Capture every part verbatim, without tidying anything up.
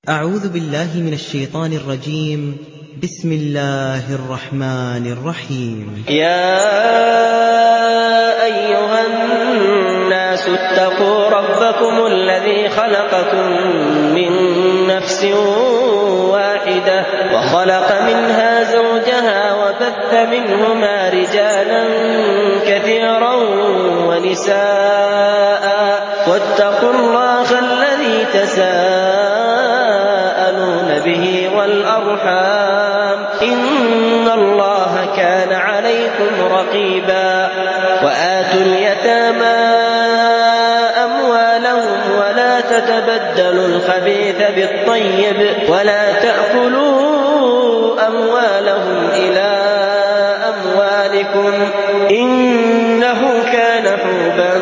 أعوذ بالله من الشيطان الرجيم. بسم الله الرحمن الرحيم. يا أيها الناس اتقوا ربكم الذي خلقكم من نفس واحدة وخلق منها زوجها وبث منهما رجالا كثيرا ونساء واتقوا الله الذي تساءلون به والأرحام إن الله كان عليكم رقيبا. وآتوا اليتامى أموالهم ولا تتبدلوا الخبيث بالطيب ولا تأكلوا أموالهم إلى أموالكم إنه كان حوبا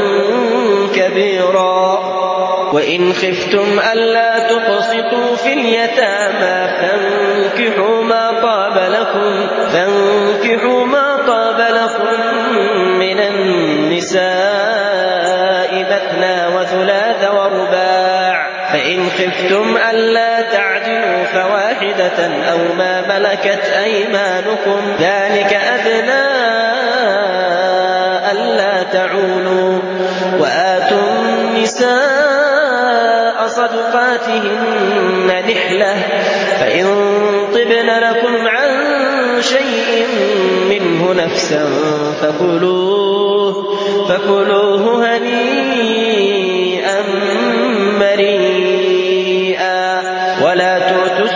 كبيرا. وإن خفتم ألا تقسطوا في اليتامى فانكحوا ما طاب لكم فانكحوا ما طاب لكم من النساء مثنى وثلاث ورباع فإن خفتم ألا تعدلوا فواحدة أو ما ملكت أيمانكم ذلك أدنى ألا تعولوا. وآتوا النساء صدقاتهن نحلة فإن طبن لكم عن شيء منه نفسا فكلوه فكلوه هنيئا مريئا. ولا تؤتوا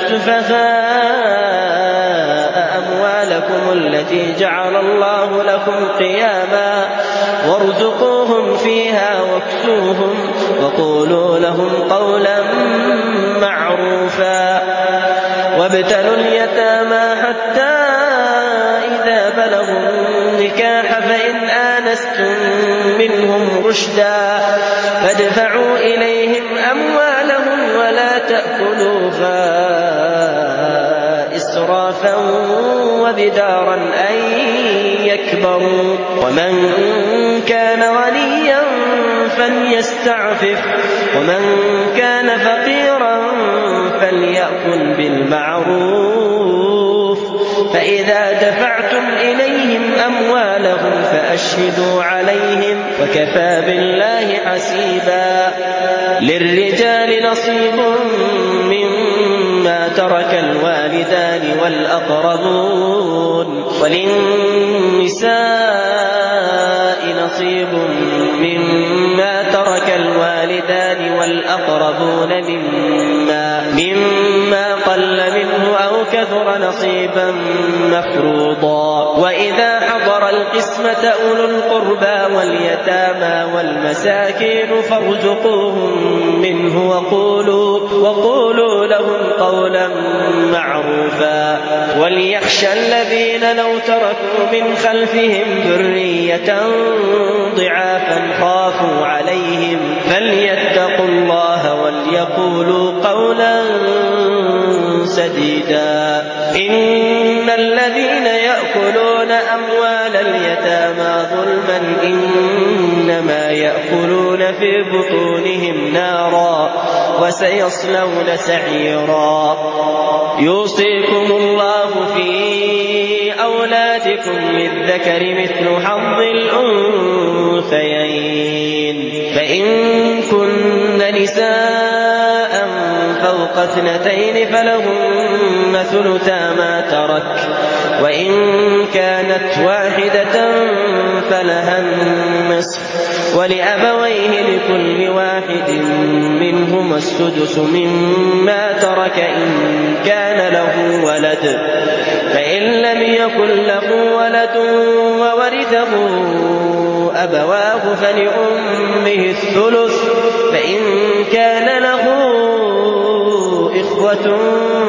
السفهاء أموالكم التي جعل الله لكم قياما وارزقوهم فيها واكسوهم وقولوا لهم قولا معروفا. وابتلوا اليتامى حتى إذا بلغوا النكاح فإن آنستم منهم رشدا فادفعوا إليهم أموالهم ولا تأكلوها إسرافا وبدارا أن يكبروا. ومن كان غنيا فليستعفف ومن كان فقيرا فليأكل بالمعروف. فإذا دفعتم إليهم أموالهم فأشهدوا عليهم وكفى بالله حسيبا. للرجال نصيب مما ترك الوالدان والأقربون وللنساء نصيب مما ترك الوالدان والأقربون مما, مما قل منه أو كثر نصيبا مفروضا. وإذا حضر القسمة أولو القربى واليتامى والمساكين فارزقوهم منه وقولوا, وقولوا لهم قولا معروفا. وليخشى الذين لو تركوا من خلفهم ذرية ضعافا خافوا عليهم فليتقوا الله وليقولوا قولا سديدا. إن الذين يأكلون أموال اليتامى ظلما إنما يأكلون في بطونهم نارا وسيصلون سعيرا. يوصيكم الله في أولادكم للذكر مثل حظ الأنثيين فإن كن نساء فوق اثنتين فلهن ثلثا ما ترك وإن كانت واحدة فلها النصف ولأبويه لكل واحد منهما السدس مما ترك إن كان له ولد فإن لم يكن له ولد وورثه أبواه فلأمه الثلث فإن كان له إخوة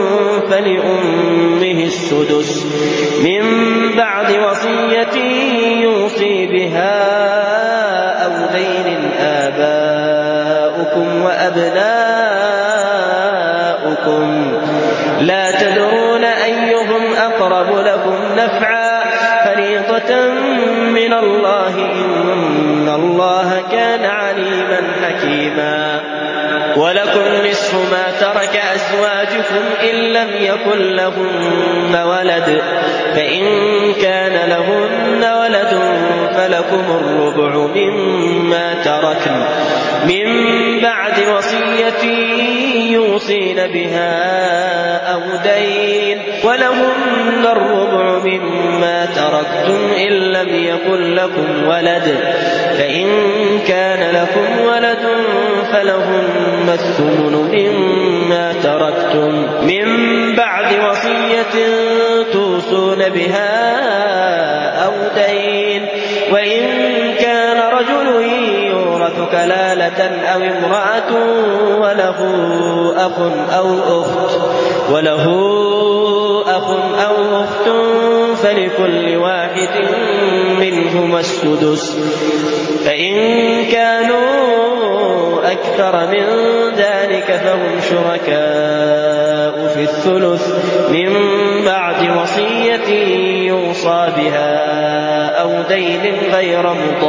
فلأمه السدس من بعد وصية يوصي بها أو دين. آباؤكم وأبناؤكم لا تدرون أيهم أقرب لكم نفعا فريضة من الله إن الله كان عليما حكيما. ولكم نصف ما ترك أزواجكم إن لم يكن لهن ولد فإن كان لهن ولد فلكم الربع مما تركن من بعد وصية يوصين بها أو دين ولهن الربع مما تركتم إن لم يكن لكم ولد فإن كان لكم ولد فلهن الثمن مما تركتم من بعد وصية توصون بها أو دين وإن كان رجل يورث كلالة أو امرأة وله أخ أو أخت وله أخ أو أخت فلكل واحد منهما السدس فإن كانوا أكثر من ذلك فهم شركاء في الثلث من بعد وصية يوصى بها أو دين غير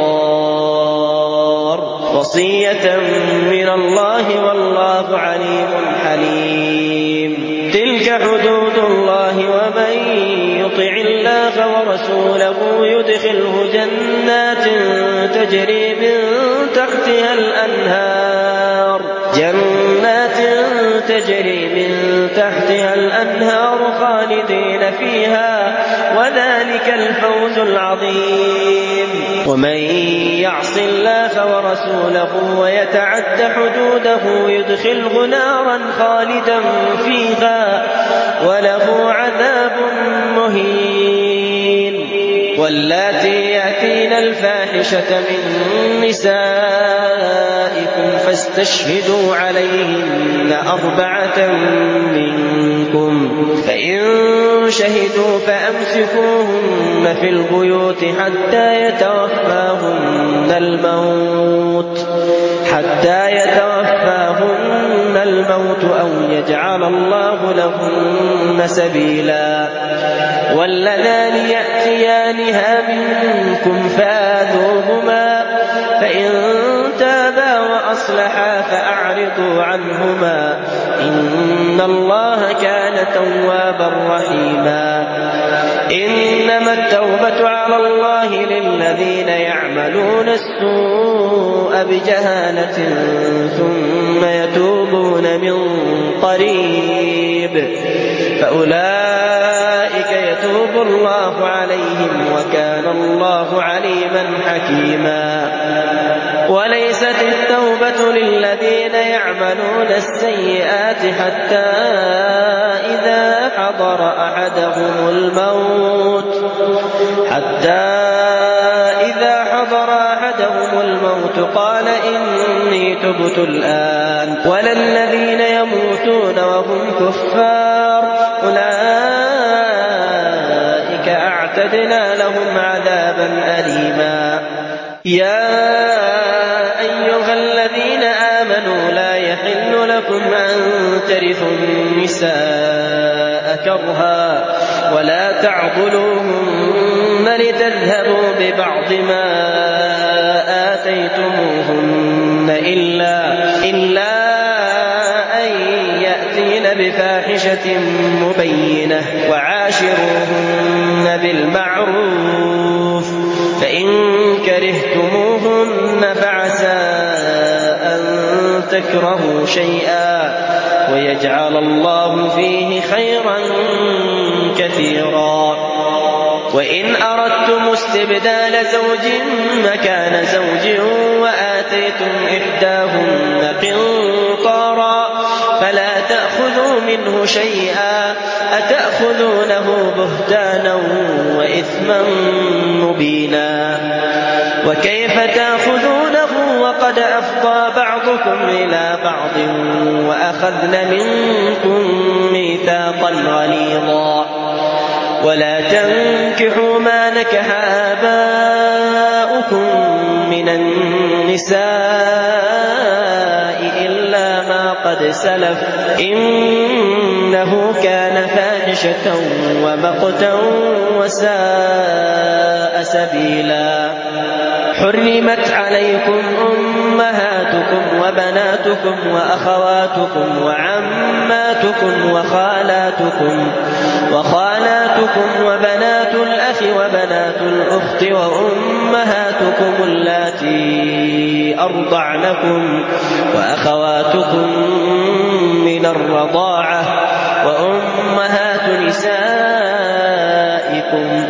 مضار وصية من الله والله عليم حليم تلك حدود الله ومن يطع الله ورسوله يدخله جنات تجري من تحتها الأنهار جنات تجري من تحتها الأنهار خالدين فيها وذلك الفوز العظيم ومن يعص الله ورسوله ويتعد حدوده يدخله نارا خالدا فيها وله عذاب مهين واللاتي يأتين الفاحشة من نسائكم فاستشهدوا عليهن أربعة منكم فإن شهدوا فأمسكوهن في البيوت حتى يتوفاهن الموت حتى يتوفاهن الموت أو يجعل الله لهن سبيلا واللذان يأتيانها منكم فآذوهما فإن تابا وأصلحا فأعرضوا عنهما إن الله كان توابا رحيما إنما التوبة على الله للذين يعملون السوء بجهالة ثم يتوبون من قريب فأولئك يتوب الله عليهم وكان الله عليما حكيما وليست التوبة للذين يعملون السيئات حتى إذا حضر أحدهم الموت حتى إذا حضر أحدهم الموت قال إني تبت الآن ولا الذين يموتون وهم كفار أولئك أعتدنا لهم عذابا أليما يا أيها الذين آمنوا لا يحل لكم أن ترثوا النساء كرها ولا تعضلوهن لتذهبوا ببعض ما آتيتموهن إلا, إلا أن يأتين بفاحشة مبينة وعاشروهن بالمعروف فإن كرهتموهن فعسى أن تكرهوا شيئا ويجعل الله فيه خيرا كثيرا وإن أردتم استبدال زوج مكان زوج وآتيتم إحداهن قنطارا فلا تأخذوا منه شيئا أتأخذونه بهتانا وإثما مبينا وكيف تأخذونه وقد أفضى بعضكم إلى بعض وأخذن منكم ميثاقا غليظا ولا تنكحوا ما نكح آباؤكم من النساء إلا ما قد سلف إن إنه كان فاحشة ومقتا وساء سبيلا. حرمت عليكم أمهاتكم وبناتكم وأخواتكم وعماتكم وخالاتكم وخالاتكم وبنات الأخ وبنات الأخت وأمهاتكم اللاتي أرضعنكم وأخواتكم من الرضاعة وأمهات نسائكم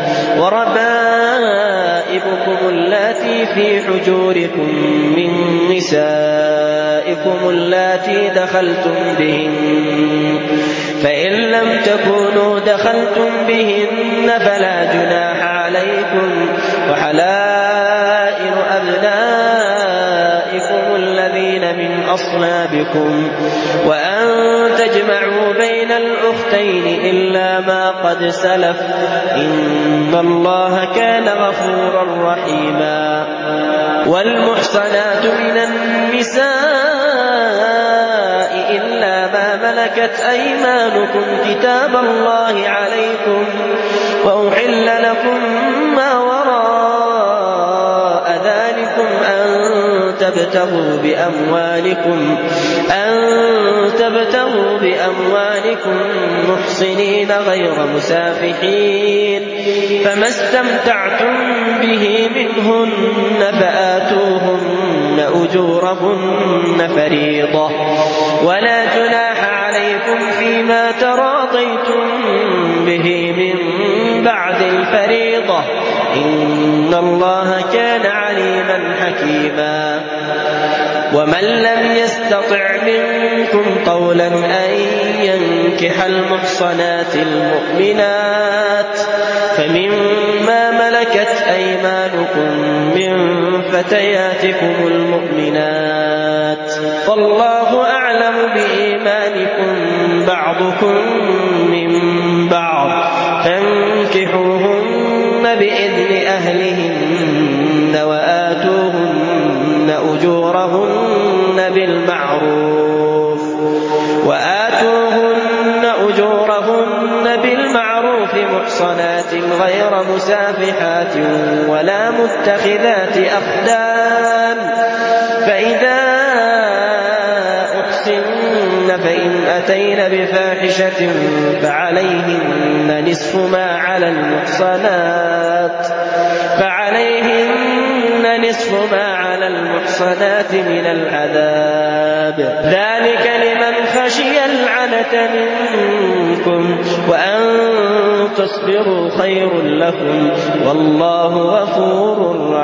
وربائبكم اللاتي في حجوركم من نسائكم اللاتي دخلتم بهن، فإن لم تكونوا دخلتم بهن فلا جناح عليكم، وحلائل أبنائكم الذين من أصلابكم، وأن تجمعوا بين الأختين إلا ما قد سلف، إن الله كان غفورا رحيما. والمحصنات من النساء إلا ما ملكت أيمانكم كتاب الله عليكم، وأحل لكم ما وراء ذلكم أن تبتغوا بأموالكم أن تبتغوا بأموالكم محصنين غير مسافحين، فما استمتعتم به منهن فآتوهن أجورهن فريضة، ولا جناح عليكم فيما تراضيتم به من بعد الفريضة، إن الله كان عليما حكيما. ومن لم يستطع منكم طولا أن ينكح المحصنات المؤمنات فمما ملكت أيمانكم من فتياتكم المؤمنات، فالله أعلم بإيمانكم بعضكم من بعض، فانكحوهن بإذن أهلهن وآتوهن أجورهن بالمعروف وآتوهن أجورهن بالمعروف محصنات غير مسافحات ولا متخذات أخدان، فإذا أحسن فإن أتين بفاحشة فعليهن نصف ما على المحصنات فعليهن نصف ما على المحصنات من العذاب، ذلك لمن خشي العنة منكم، وأن تصبروا خير لكم، والله غفور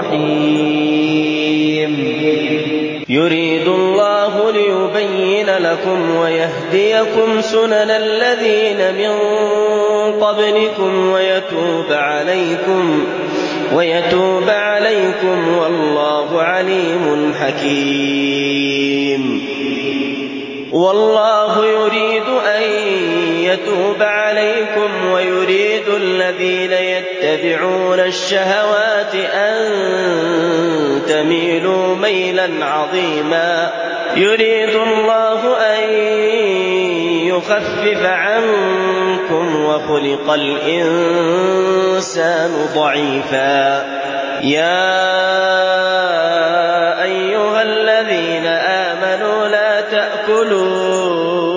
رحيم. يريد الله ليبين لكم ويهديكم سنن الذين من قبلكم ويتوب عليكم ويتوب عليكم والله عليم حكيم. والله يريد أن يتوب عليكم ويريد الذين يتبعون الشهوات أن تميلوا ميلا عظيما. يريد الله أن يخفف عنكم وخلق الإنسان ضعيفا. يا أيها الذين آمنوا لا تأكلوا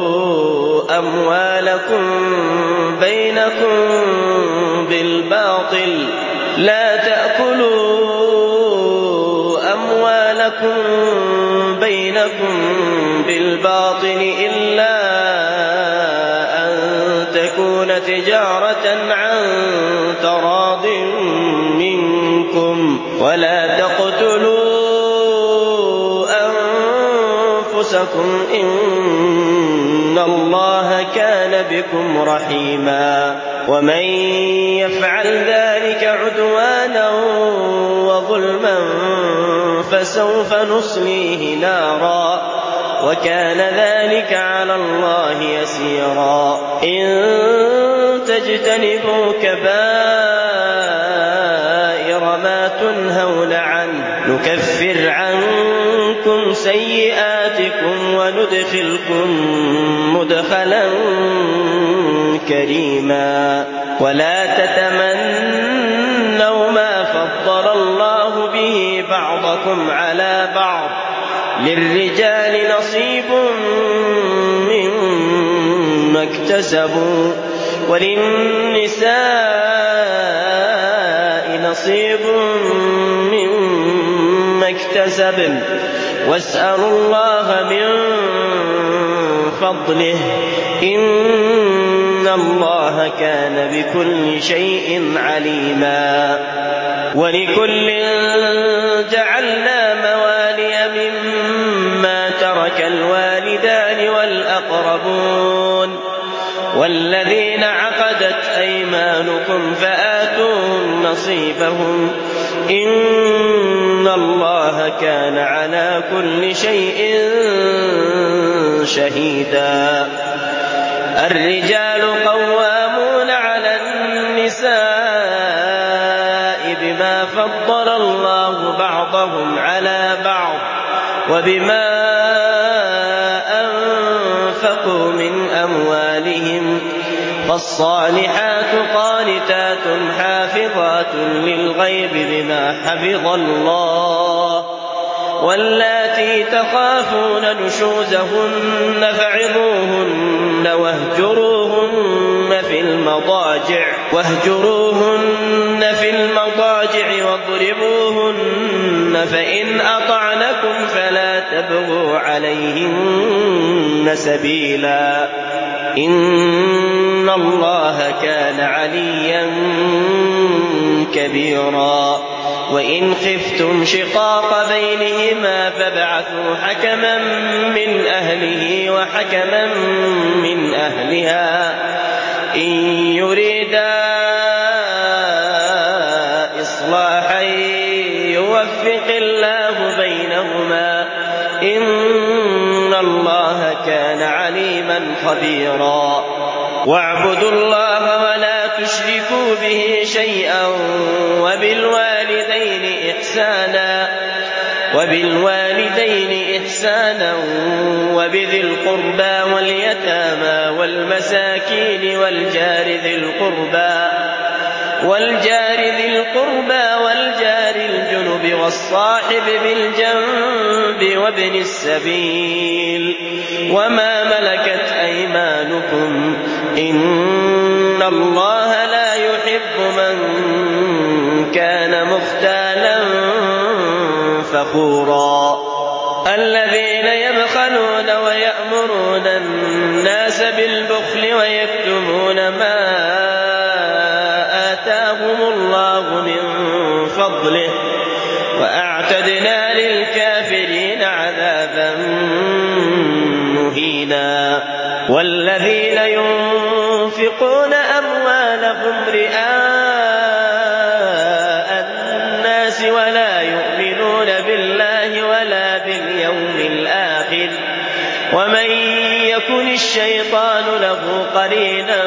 أموالكم بينكم بالباطل لا تأكلوا أموالكم بينكم بالباطل إلا أن تكون تجارة عن تراض منكم، ولا تقتلوا أنفسكم إن الله كان بكم رحيما. ومن يفعل ذلك عدوانا وظلما فسوف نصليه نارا وكان ذلك على الله يسيرا. إن تجتنبوا كبائر ما تنهون عنه نكفر عنكم عنكم سيئاتكم وندخلكم مدخلا كريما. ولا تتمنوا ما فضل الله به بعضكم على بعض، للرجال نصيب مما اكتسبوا وللنساء نصيب مما اكتسبن، واسألوا الله من فضله إن الله كان بكل شيء عليما. ولكل جعلنا موالي مما ترك الوالدان والأقربون والذين عقدت أيمانكم فآتوهم نصيبهم إن الله كان على كل شيء شهيدا. الرجال قوامون على النساء بما فضل الله بعضهم على بعض وبما أنفقوا من أموالهم، فالصالحات قانتات حافظات للغيب بما حفظ الله، واللاتي تخافون نشوزهن فعظوهن واهجروهن في المضاجع واهجروهن في المضاجع واضربوهن، فإن أطعنكم فلا تبغوا عليهن سبيلا إن الله كان عليا كبيرا. وإن خفتم شقاق بينهما فابعثوا حكما من أهله وحكما من أهلها إن يريدا إصلاحا يوفق الله بينهما إن الله كان عليما خبيرا. واعبدوا الله ولا تشركوا به شيئا وبالوالدين إحسانا وبالوالدين إحسانا وبذي القربى واليتامى والمساكين والجار ذي القربى والجار ذي القربى والجار الجنب والصاحب بالجنب وابن السبيل وما ملكت أيمانكم إن الله لا يحب من كان مختالا فخورا. الذين يبخلون ويأمرون الناس بالبخل ويكتمون ما آتاهم الله من فضله وأعتدنا للكافرين عذابا مهينا. والذين ينفقون أموالهم رئاء الناس ولا يؤمنون بالله ولا باليوم الآخر ومن يكن الشيطان له قرينا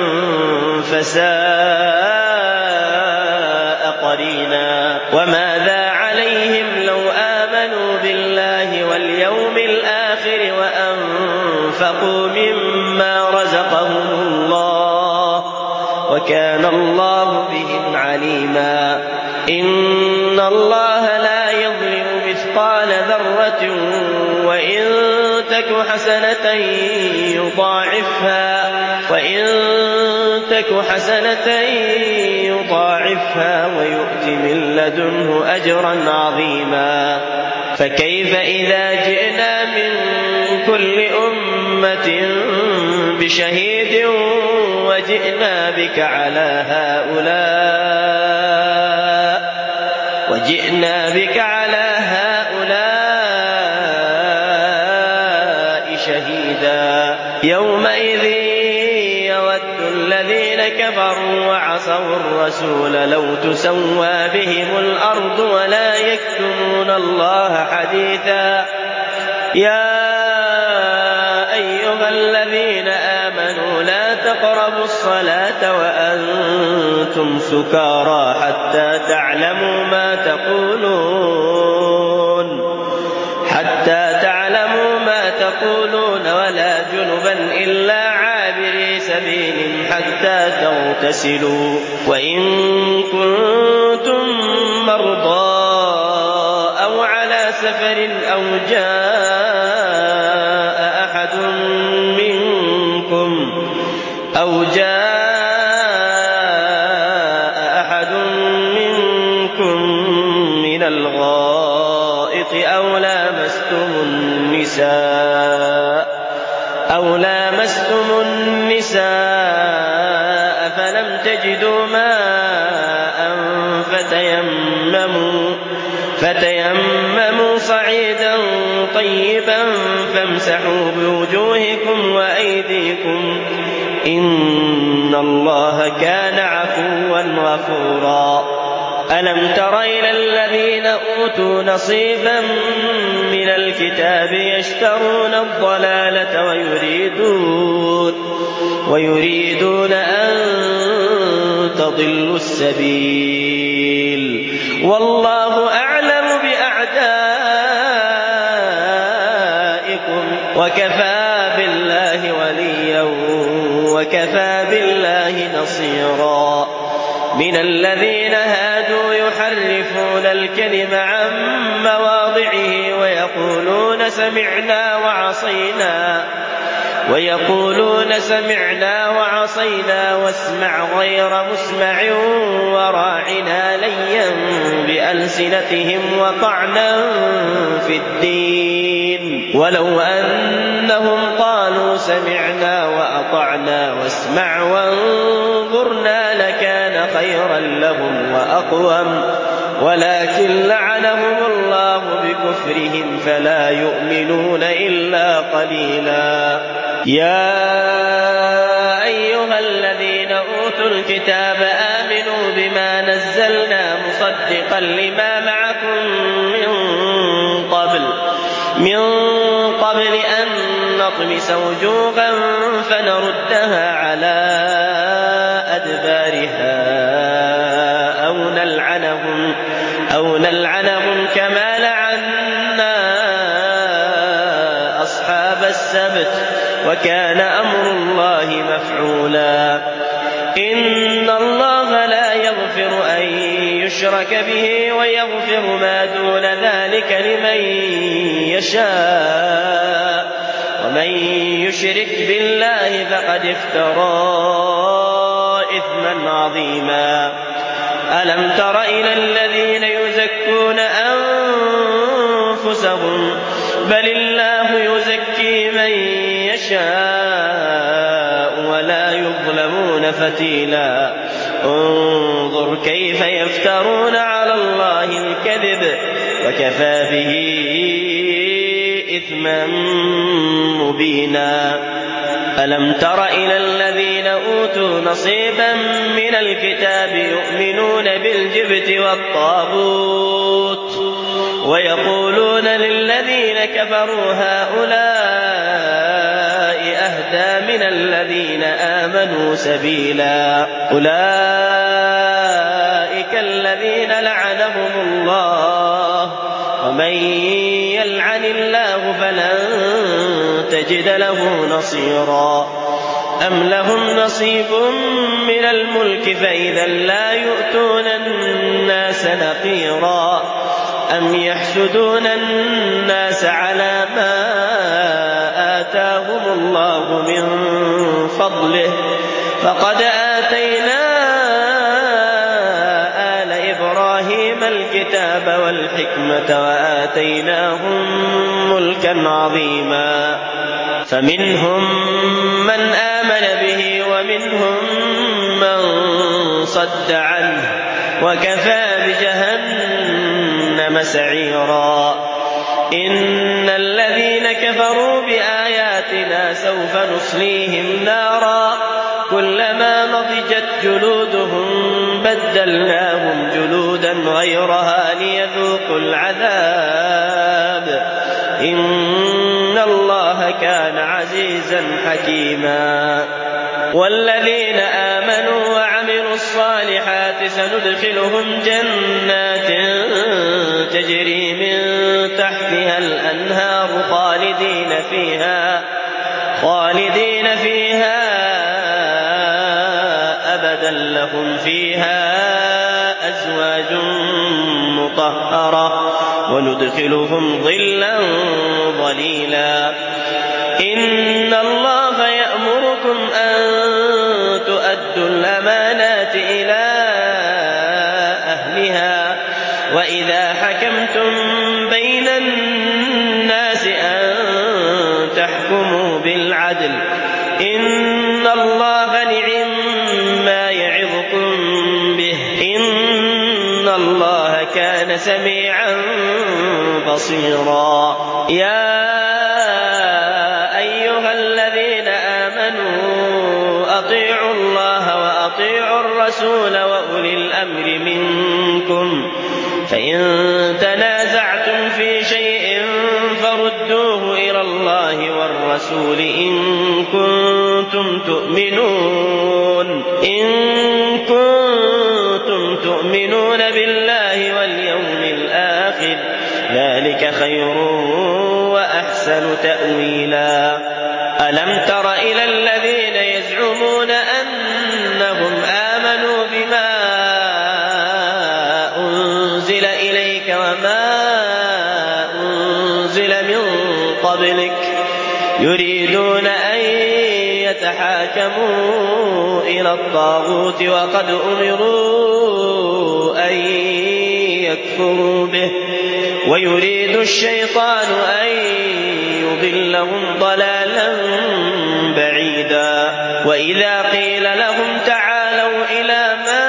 فساء قرينا. وماذا عليهم لو آمنوا بالله واليوم الآخر وأنفقوا مما رزقهم الله وكان الله بهم عليما. إن الله لا يظلم مثقال ذرة وإن تك حسنة يضاعفها وإن تك حسنة يضاعفها ويؤت من لدنه أجرا عظيما. فكيف إذا جئنا من كل أمة بشهيد وجئنا بك على هؤلاء وجئنا بك على هؤلاء شهيدا. يومئذ يود الذين كفروا وعصوا الرسول لو تسوى بهم الأرض ولا يكتمون الله حديثا. يا أيها الذين آمنوا لا تقربوا الصلاة وأنتم سكارى حتى تعلموا ما تقولون حتى تعلموا ما تقولون ولا جنبا إلا عابري سبيل حتى تغتسلوا وإن كنتم مرضى أو على سفر أو جاء أحد منكم أو جاء أحد منكم من الغائط أو لامستم النساء أو لامستم النساء فلم تجدوا ماء فتيمموا فتيمموا صعيدا طيبا فامسحوا بوجوهكم وأيديكم إن الله كان عفوا غفورا. ألم تر إلى الذين أوتوا نصيبا من الكتاب يشترون الضلالة ويريدون, ويريدون أن تضلوا السبيل والله أعلم بأعدائكم وكفى بالله وليا وكفى بالله نصيرا. من الذين هادوا يحرفون الكلم عن مواضعه ويقولون سمعنا وعصينا ويقولون سمعنا وعصينا واسمع غير مسمع وراعنا ليا بألسنتهم وطعنا في الدين ولو أنهم قالوا سمعنا وأطعنا واسمع وانظرنا لكان خيرا لهم وأقوم ولكن لعنهم الله بكفرهم فلا يؤمنون إلا قليلا. يا أيها الذين أوتوا الكتاب آمنوا بما نزلنا مصدقا لما معكم من قبل من قبل أن نطمس وجوها فنردها على أدبارها أو نلعنهم أو نلعنهم كما لعنا أصحاب السبت وكان أمر الله مفعولا. إن الله لا يغفر أن يشرك به ويغفر ما دون ذلك لمن يشاء ومن يشرك بالله فقد افترى إثما عظيما. ألم تر إلى الذين يزكون أنفسهم بل الله يزكي من يشاء ولا يظلمون فتيلا. انظر كيف يفترون على الله الكذب وكفى به إثما مبينا. ألم تر إلى الذين أوتوا نصيبا من الكتاب يؤمنون بالجبت والطاغوت ويقولون للذين كفروا هؤلاء أهدى من الذين آمنوا سبيلا. أولئك الذين لعنهم الله ومن يلعن الله فلن تجد له نصيرا. أم لهم نصيب من الملك فإذا لا يؤتون الناس نقيرا أم يحسدون الناس على ما آتاهم الله من فضله فقد آتينا آل إبراهيم الكتاب والحكمة وآتيناهم ملكا عظيما. فمنهم من آمن به ومنهم من صد عنه وكفى بجهنم سعيرا. إن الذين كفروا بآياتنا سوف نصليهم نارا كلما نضجت جلودهم بدلناهم جلودا غيرها ليذوقوا العذاب إن الله كان عزيزا حكيما. والذين آمنوا وعملوا الصالحات سندخلهم جنات تجري من تحتها الأنهار خالدين فيها خالدين فيها أبدا لهم فيها أزواج مطهرة وندخلهم ظلا ظليلا. إن الله يأمركم أن تؤدوا الأمانات إلى أهلها وإذا حكمتم بين الناس أن تحكموا بالعدل إن الله نعما يعظكم به إن الله كان سميعا بصيرا. يا أيها الذين آمنوا أطيعوا الله وأطيعوا الرسول وأولي الأمر منكم فإن تنازعتم في شيء فردوه إلى الله والرسول إن كنتم تؤمنون إن كنتم تؤمنون بالله واليوم الآخر ذلك خير وأحسن تأويلا. ألم تر إلى الذين يزعمون أنهم آمنوا بما أنزل إليك وما أنزل من قبلك يريدون أن يتحاكموا إلى الطاغوت وقد أمروا أن يكفروا به ويريد الشيطان أن يضلهم ضلالا بعيدا. وإذا قيل لهم تعالوا إلى ما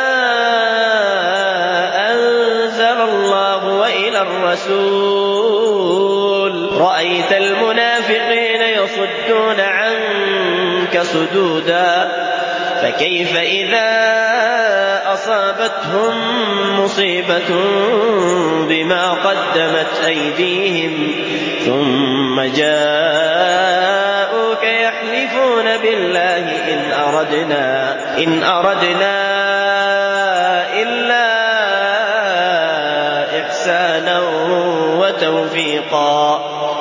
أنزل الله وإلى الرسول رأيت المنافقين يصدون عنك صدودا. فكيف إذا أصابتهم مصيبة بما قدمت أيديهم ثم جاءوك يحلفون بالله إن أردنا إن أردنا إلا إحسانا وتوفيقا.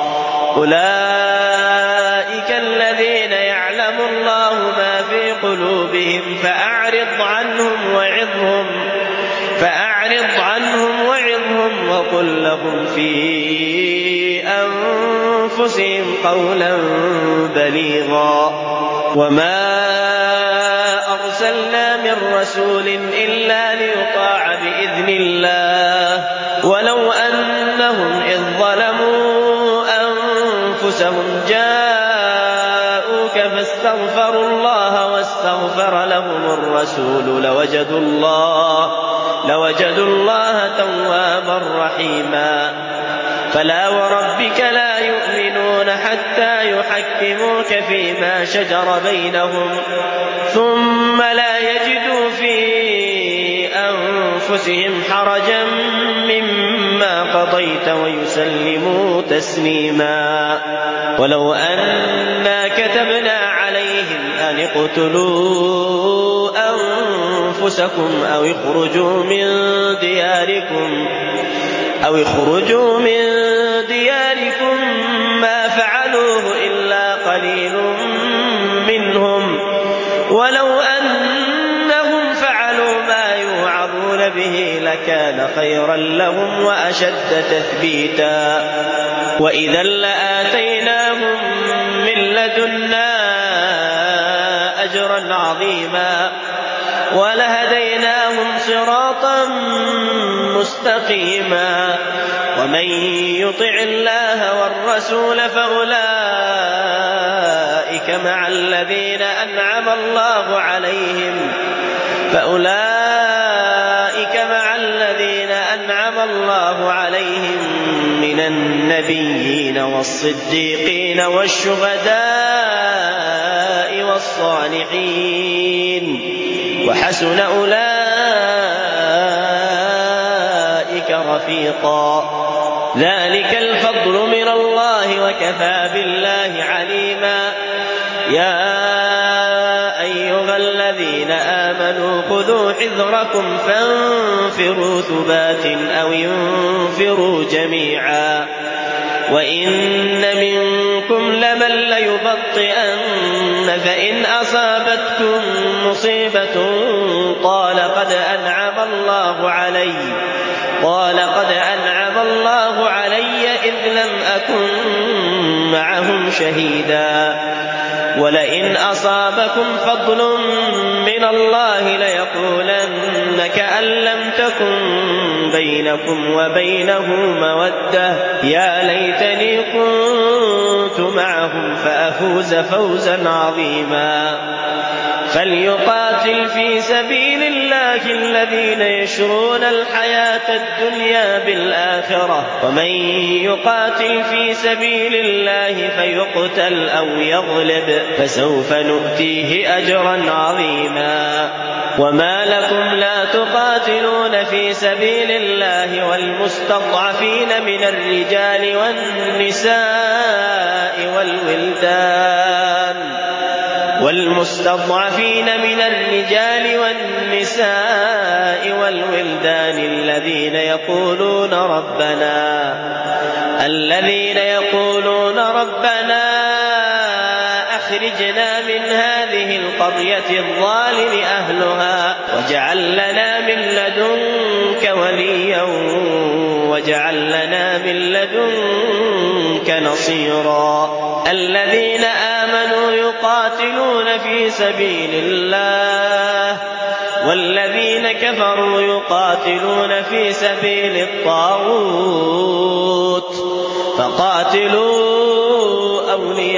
أولئك الذين يعلم الله ما في قلوبهم فأعرض عنهم وعظهم فأعرض عنهم وعظهم وقل لهم في أنفسهم قولا بليغا. وما أرسلنا من رسول إلا ليطاع بإذن الله ولو أنهم إذ ظلموا أنفسهم جاءوك فاستغفروا الله واستغفر لهم الرسول لوجدوا الله لوجدوا الله توابا رحيما. فلا وربك لا يؤمنون حتى يحكموك فيما شجر بينهم ثم لا يجدوا في أنفسهم حرجا مما قضيت ويسلموا تسليما. ولو أنا كتبنا عليهم أن اقتلوا أنفسكم أو اخرجوا من دياركم أو اخرجوا من دياركم ما فعلوه إلا قليل منهم ولو أنهم فعلوا ما يوعظون به لكان خيرا لهم وأشد تثبيتا. وإذا لآتيناهم من لدنا أجرا عظيما ولهديناهم صراطا مستقيما. ومن يطع الله والرسول فأولئك مع الذين أنعم الله عليهم فأولئك مع الذين أنعم الله عليهم من النبيين والصديقين والشهداء والصالحين وحسن أولئك رفيقا. ذلك الفضل من الله وكفى بالله عليما. يا أيها الذين آمنوا خذوا حذركم فانفروا ثبات أو ينفروا جميعا وإن منكم لمن ليبطئن فإن أصابتكم مصيبة قال قد أنعم الله علي قال قد أنعم الله علي إذ لم أكن معهم شهيدا ولئن أصابكم فضل من الله ليقولن كأن لم تكن بينكم وبينه مودة يا ليتني كنت معهم فأفوز فوزا عظيما فليقاتل في سبيل الله الذين يشرون الحياة الدنيا بالآخرة ومن يقاتل في سبيل الله فيقتل أو يغلب فسوف نؤتيه أجرا عظيما وما لكم لا تقاتلون في سبيل الله والمستضعفين من الرجال والنساء والولدان والمستضعفين من الرجال والنساء والولدان الذين يقولون ربنا الذين يقولون ربنا أخرجنا من هذه القرية الظالم أهلها واجعل لنا من لدنك وليا واجعل لنا من لدنك نصيرا الذين آمنوا يقاتلون في سبيل الله والذين كفروا يقاتلون في سبيل الطاغوت فقاتلوا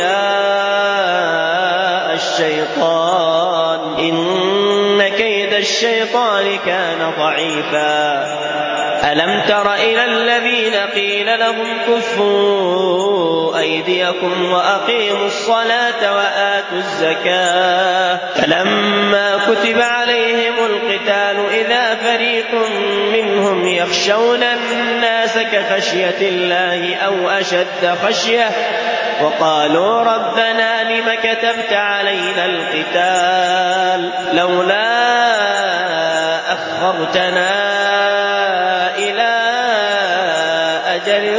أولياء الشيطان إن كيد الشيطان كان ضعيفا ألم تر إلى الذين قيل لهم كفوا أيديكم وأقيموا الصلاة وآتوا الزكاة فلما كتب عليهم القتال إذا فريق منهم يخشون الناس كخشية الله أو أشد خشية وقالوا ربنا لم كتبت علينا القتال لولا أخرتنا إلى أجل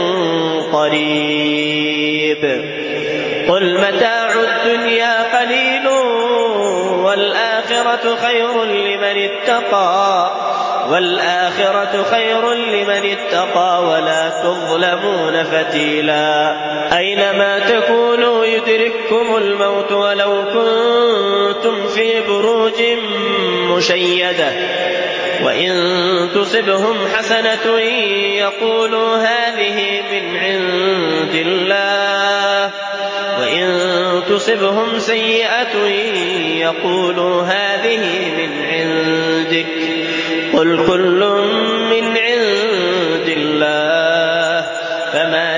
قريب قل متاع الدنيا قليل والآخرة خير لمن اتقى والآخرة خير لمن اتقى ولا تظلمون فتيلا أينما تكونوا يدرككم الموت ولو كنتم في بروج مشيدة وإن تصبهم حسنة يقولوا هذه من عند الله وإن تصبهم سيئة يقولوا هذه من عندك قل كل من عند الله فما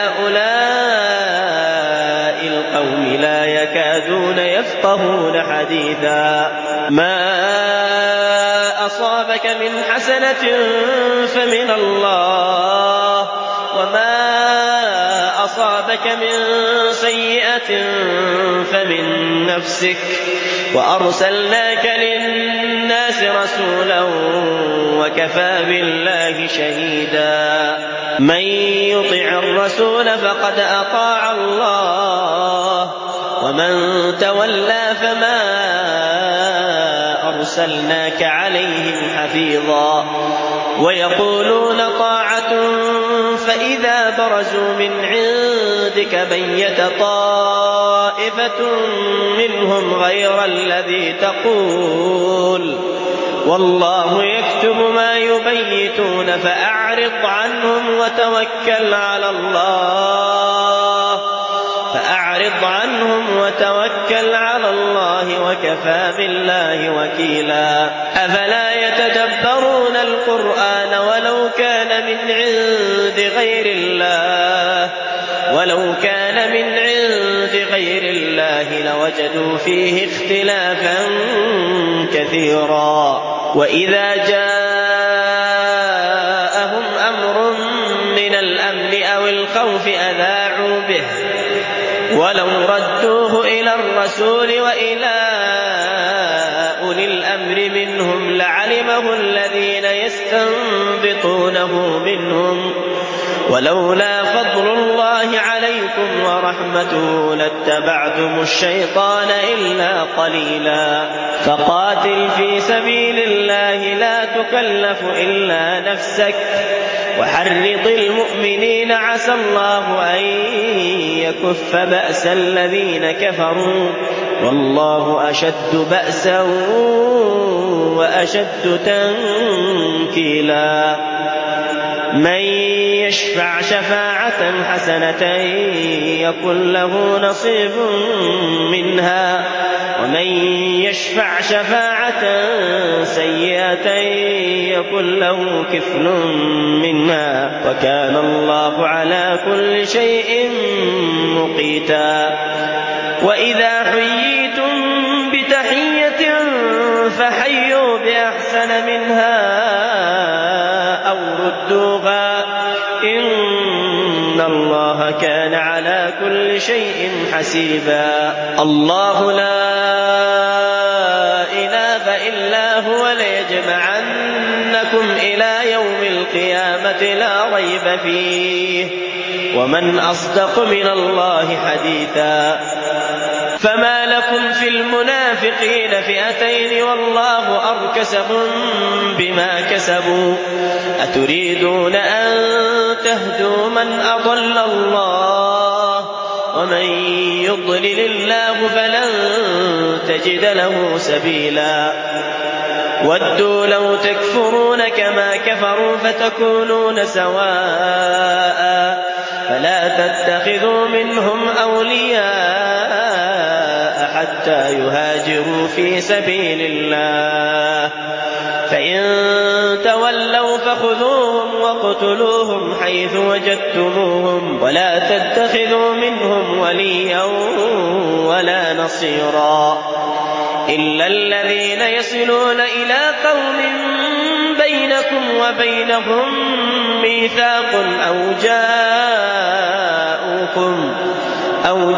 لهؤلاء القوم لا يكادون يفقهون حديثا ما أصابك من حسنة فمن الله وما أصابك من سيئة فمن نفسك وأرسلناك للناس رسولا وكفى بالله شهيدا من يطع الرسول فقد أطاع الله ومن تولى فما أرسلناك عليهم حفيظا ويقولون طاعة فإذا برزوا من عندك بيت طائفة منهم غير الذي تقول والله يكتب ما يبيتون فأعرض عنهم وتوكل على الله فأعرض عنهم وتوكل على الله وكفى بالله وكيلا أفلا يتدبرون القرآن ولو كان من عند غير الله ولو كان من عند غير الله لوجدوا فيه اختلافا كثيرا وإذا جاءهم أمر من الأمن أو الخوف أذاعوا به ولو ردوه إلى الرسول وإلى أولي الأمر منهم لعلمه الذين يستنبطونه منهم ولولا فضل الله عليكم ورحمته لاتبعتم الشيطان إلا قليلا فقاتل في سبيل الله لا تكلف إلا نفسك وحرض المؤمنين عسى الله أن يكف بأس الذين كفروا والله أشد بأسا وأشد تنكيلا من يشفع شفاعة حسنة يكن له نصيب منها ومن يشفع شفاعة سيئة يكن له كفل منها وكان الله على كل شيء مقيتا وإذا حييتم بتحية فحيوا بأحسن منها أو ردوها إن الله كان على كل شيء حسيبا الله لا إله إلا هو ليجمعنكم إلى يوم القيامة لا ريب فيه ومن أصدق من الله حديثا فما لكم في المنافقين فئتين والله أركسهم بما كسبوا أتريدون أن تهدوا من أضل الله ومن يضلل الله فلن تجد له سبيلا ودوا لو تكفرون كما كفروا فتكونون سواء فلا تتخذوا منهم أولياء حتى يهاجروا في سبيل الله فإن تولوا فخذوهم واقتلوهم حيث وجدتموهم ولا تتخذوا منهم وليا ولا نصيرا إلا الذين يصلون إلى قوم بينكم وبينهم ميثاق أو جاءوكم أو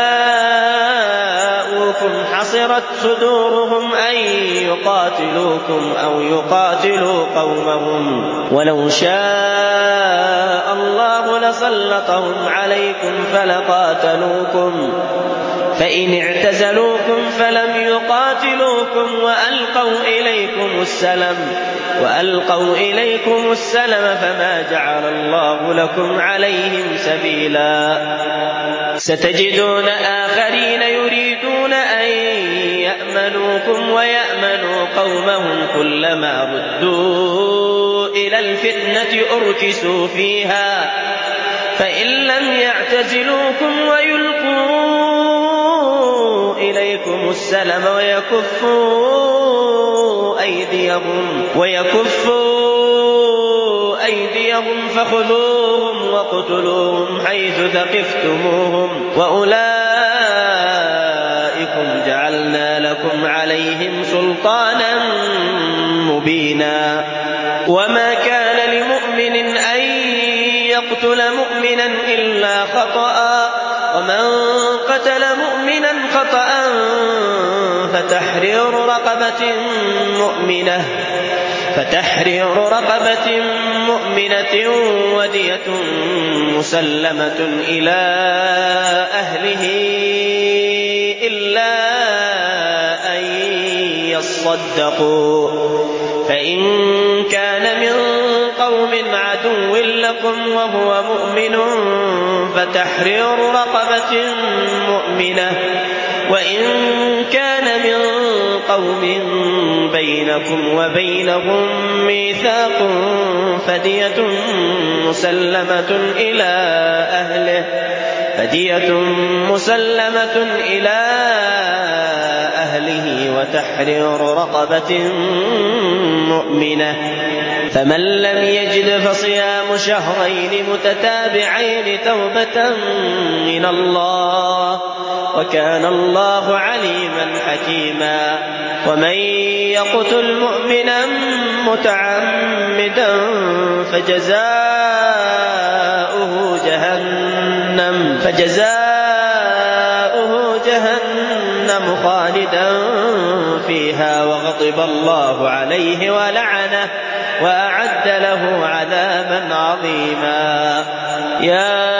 جاءوكم حصرت صدورهم أن يقاتلوكم أو يقاتلوا قومهم ولو شاء الله لسلطهم عليكم فلقاتلوكم فإن اعتزلوكم فلم يقاتلوكم وألقوا إليكم السلم وألقوا إليكم السلم فما جعل الله لكم عليهم سبيلا ستجدون آخرين يريدون أن يأمنوكم ويأمنوا قومهم كلما ردوا إلى الفتنة أركسوا فيها فإن لم يعتزلوكم ويلقوا إليكم السلم ويكفوا أيديهم ويكفوا أيديهم فخذوهم واقتلوهم حيث ثقفتموهم وأولئكم جعلنا لكم عليهم سلطانا مبينا وما كان لمؤمن أن يقتل مؤمنا إلا خطأ ومن قتل مؤمنا خطأ فتحرير رقبة مؤمنة فتحرير رقبة مؤمنة ودية مسلمة إلى أهله إلا أن يصدقوا فإن كان من قوم عدو لكم وهو مؤمن فتحرير رقبة مؤمنة وإن كان من قوم بينكم وبينهم ميثاق فدية مسلمة إلى أهله فدية مسلمة إلى أهله وتحرير رقبة مؤمنة فمن لم يجد فصيام شهرين متتابعين توبة من الله وكان الله عليما حكيما ومن يقتل مؤمنا متعمدا فجزاؤه جهنم فجزاؤه جهنم خالدا فيها وغضب الله عليه ولعنه وأعد له عذابا عظيما. يا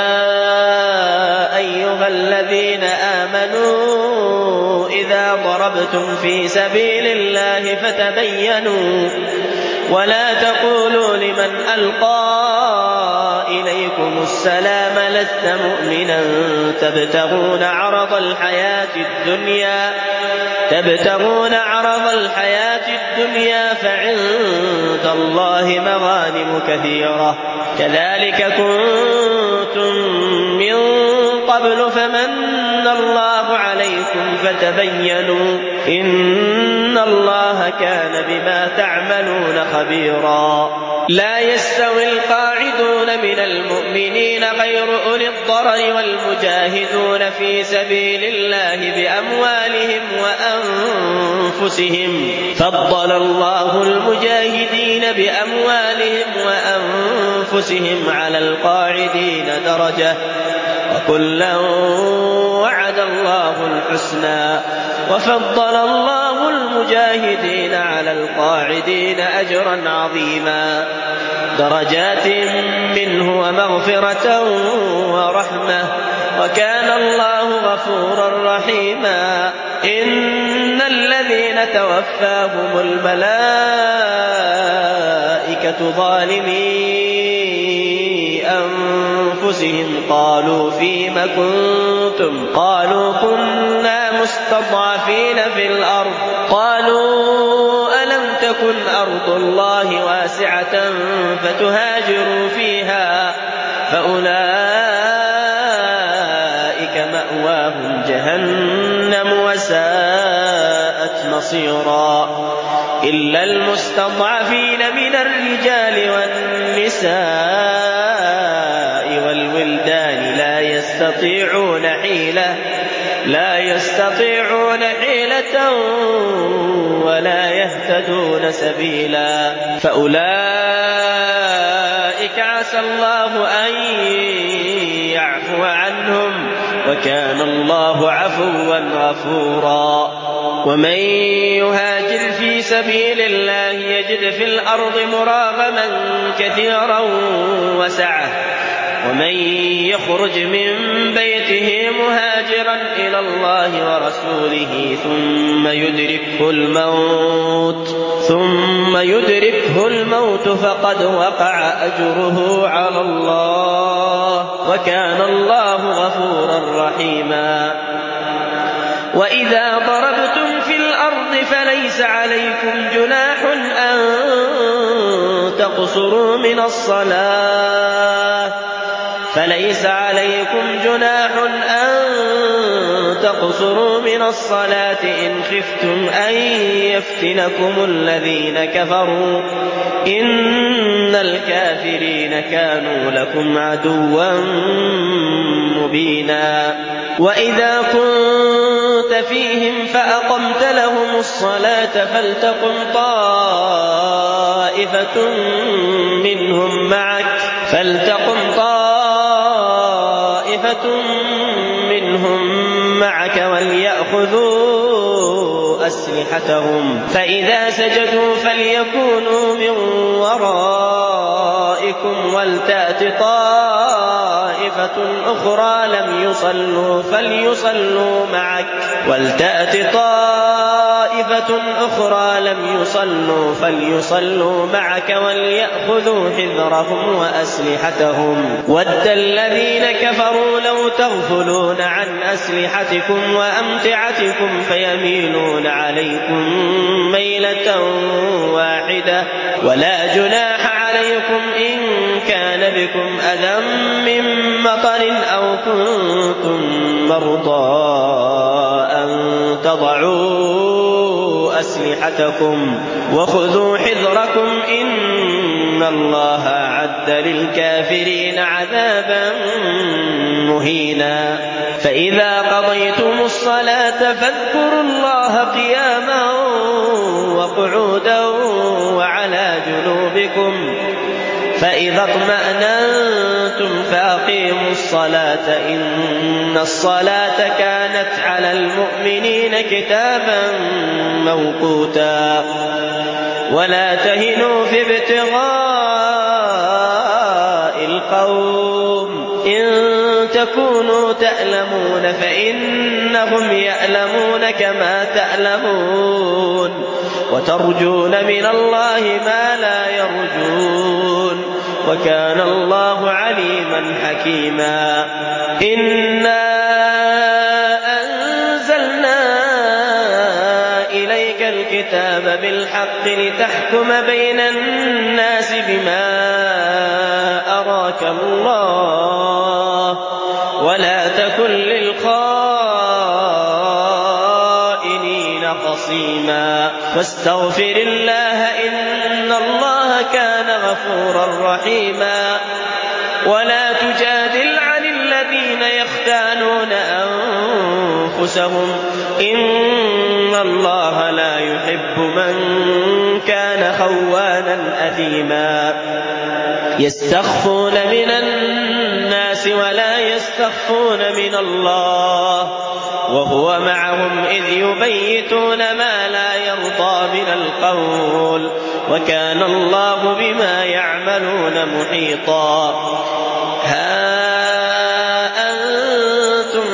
أيها الذين آمنوا إذا ضربتم في سبيل الله فتبينوا ولا تقولوا لمن ألقى إليكم السلام لست مؤمنا تبتغون عرض الحياة الدنيا تبتغون عرض الحياة الدنيا فعند الله مغانم كثيرة كذلك كنتم من قبل فمن الله عليكم فتبينوا إن الله كان بما تعملون خبيرا. لا يستوي القاعدون من المؤمنين غير أولي الضرر والمجاهدون في سبيل الله بأموالهم وأنفسهم فضل الله المجاهدين بأموالهم وأنفسهم على القاعدين درجة وكلا وعد الله الحسنى وفضل الله المجاهدين على القاعدين أجرا عظيما درجات منه ومغفرة ورحمة وكان الله غفورا رحيما. إن الذين توفاهم الملائكة ظالمي أنفسهم قالوا فيم كنتم قالوا كنا مستضعفين في الأرض قالوا ألم تكن أرض الله واسعة فتهاجروا فيها فأولئك مأواهم جهنم وساءت مصيرا. إلا المستضعفين من الرجال والنساء والولدان لا يستطيعون حيلة لا يستطيعون حيلة ولا يهتدون سبيلا فأولئك عسى الله أن يعفو عنهم وكان الله عفوا غفورا. ومن يهاجر في سبيل الله يجد في الأرض مراغما كثيرا وسعة ومن يخرج من بيته مهاجرا إلى الله ورسوله ثم يدركه الموت ثم يدركه الموت فقد وقع أجره على الله وكان الله غفورا رحيما. وإذا ضربتم في الأرض فليس عليكم جناح أن تقصروا من الصلاة فليس عليكم جناح أن تقصروا من الصلاة إن خفتم أن يفتنكم الذين كفروا إن الكافرين كانوا لكم عدوا مبينا. وإذا كنت فيهم فأقمت لهم الصلاة فلتقم طائفة منهم معك فلتقم طائفة منهم معك وليأخذوا أسلحتهم فإذا سجدوا فليكونوا من ورائكم ولتأت طائفة أخرى لم يصلوا فليصلوا معك ولتأت طائفة أخرى لم يصلوا فليصلوا معك وليأخذوا حذرهم وأسلحتهم ود الذين كفروا لو تغفلون عن أسلحتكم وأمتعتكم فيميلون عليكم ميلة واحدة ولا جناح عليكم إن كان بكم أذى من مطر أو كنتم مرضى أن تضعوا أسلحتكم وخذوا حذركم إن الله أعد للكافرين عذابا مهينا. فإذا قضيتم الصلاة فاذكروا الله قياما وقعودا وعلى جنوبكم فإذا اطمأننتم فأقيموا الصلاة إن الصلاة كانت على المؤمنين كتابا موقوتا ولا تهنوا في ابتغاء القوم إن تكونوا تألمون فإنهم يألمون كما تألمون وترجون من الله ما لا يرجون وكان الله عليما حكيما إنا أنزلنا إليك الكتاب بالحق لتحكم بين الناس بما أراك الله ولا تكن للخائنين خصيما واستغفر الله إن الله كان غفورا رحيما ولا تجادل عن الذين يختانون أنفسهم إن الله لا يحب من كان خوانا أثيما يستخفون من الناس ولا يستخفون من الله وهو معهم إذ يبيتون ما لا يرضى من القول وكان الله بما يعملون محيطا ها أنتم